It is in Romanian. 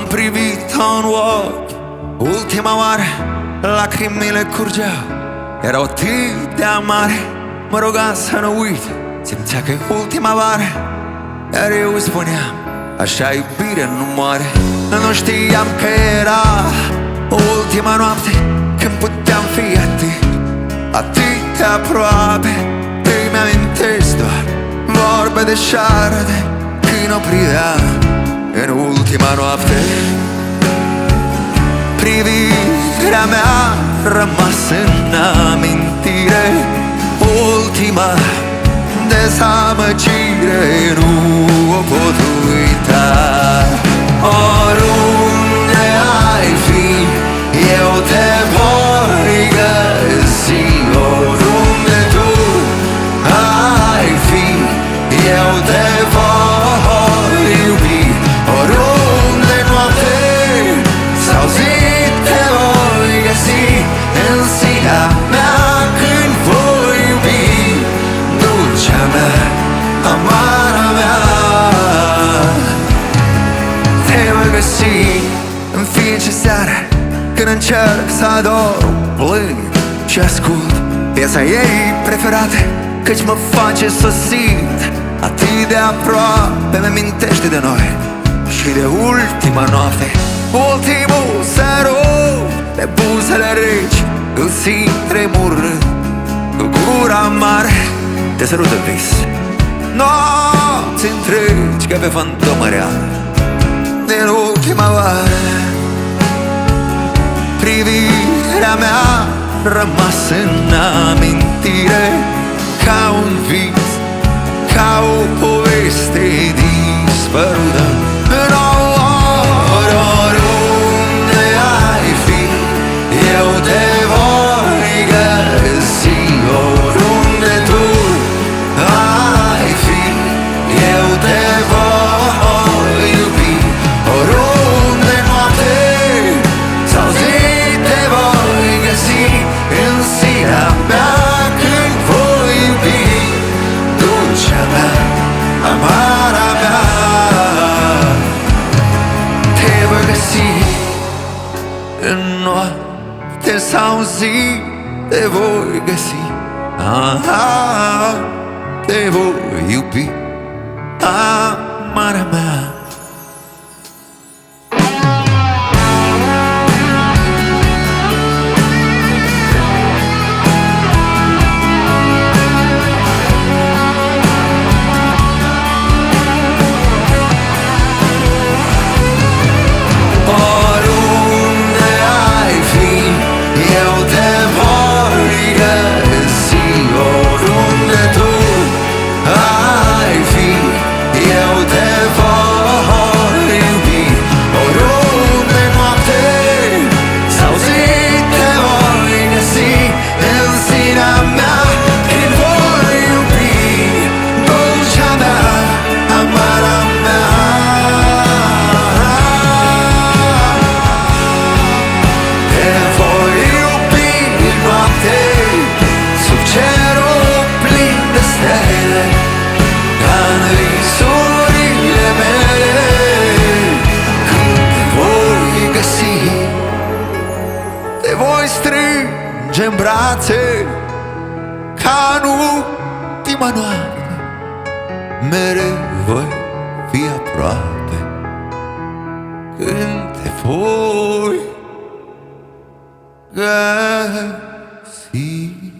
Am privit-o în ochi ultima oară, lacrimile curgeau, erau atât de amare. Mă ruga să nu uit, simțea că e ultima vară, iar eu îi spuneam, așa iubire nu moare. Nu știam că era ultima noapte, când puteam fi atât de aproape. Îmi amintesc doar vorbe de șarde, când o priveam în ultima noapte. Privirea mea rămas în amintire, ultima dezamăgire, nu o pot uita. Oriunde ai fi, eu te voi găsi. Oriunde tu ai fi, eu te voi iubi. Oriunde noapte sau zi, te voi găsi în sinea mea când voi iubi. Dulcea mea, amara mea, te voi găsi în fiecare seară când încerc să adorm, plâng și ascult piesa ei preferată, căci mă face să simt atât de aproape. Mi-amintește de noi și de ultima noapte, ultimul sărut de buzele reci, îl simt tremurând cu gura mare. Te sărut în vis nopți întregi ca pe fantomă reală din ultima vară. Privirea mea rămas în amintire, ca un vis, ca o poveste dispărută. Oriunde ai fi, eu te voi găsi. Oriunde tu ai fi, eu te voi iubi. Oriunde noapte sau zi, te voi găsi în sinea mea când voi iubi. Dulcea mea, amara mea, te voi găsi în noapte sau zi, te voi găsi. Te voi iubi, amara mea. Oriunde ai fi, eu te voi găsi. Oriunde tu ai fi, eu te voi iubi. Oriunde noapte sau zi, te voi găsi în sinea mea când voi iubi. Dulcea mea, amara mea, te voi iubi noapte sub cerul plin de stele, ca în visurile mele. Când te voi găsi, te voi strânge în brațe, ca în ultima noapte, mereu voi fi aproape. Când te voi găsi.